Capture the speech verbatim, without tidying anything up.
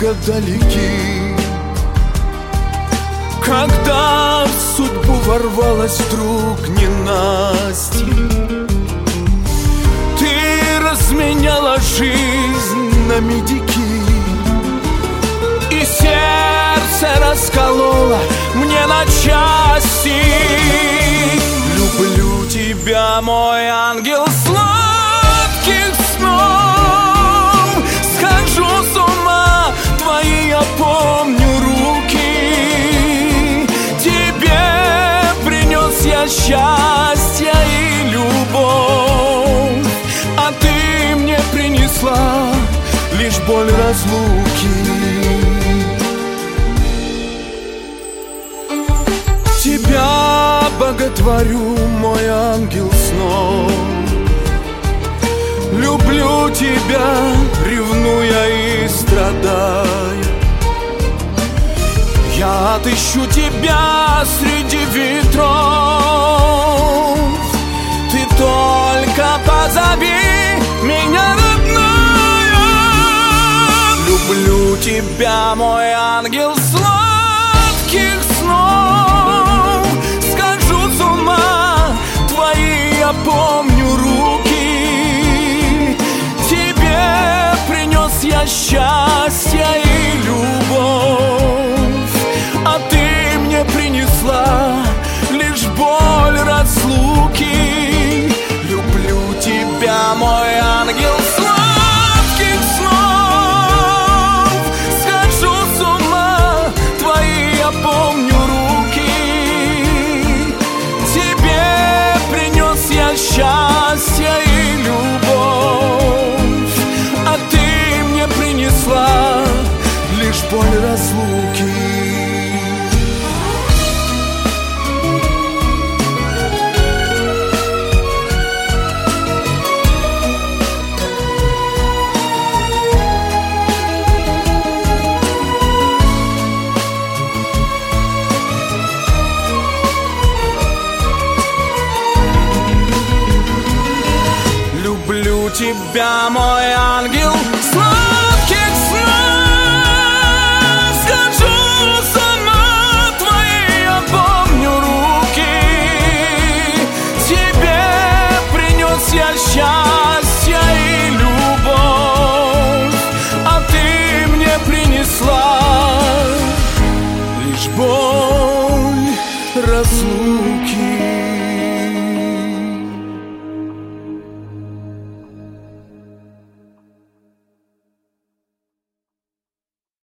так далеки. Когда в судьбу ворвалась вдруг ненастье, ты разменяла жизнь на медики, и сердце расколола мне на части. Люблю тебя, мой ангел сладких снов. Схожу с ума, твои я помню руки. Тебе принес я счастье и любовь, а ты мне принесла лишь боль разлуки. Тебя боготворю, мой ангел снов. Люблю тебя, ревнуя и страдая. Я отыщу тебя среди ветров. Ты только позови меня, родная. Люблю тебя, мой ангел сладких снов. Схожу с ума, твои я помню руки. Тебе принес я счастье и любовь, а ты мне принесла лишь боль разлуки. Люблю тебя, мой ангел сладких снов. Схожу с ума, твои я помню руки. Тебе принес я счастье и любовь, а ты мне принесла лишь боль разлуки. Люблю тебя, мой ангел сладких снов. Схожу с ума, твои я помню руки. Тебе принес я счастье и любовь, а ты мне принесла лишь боль разлуки.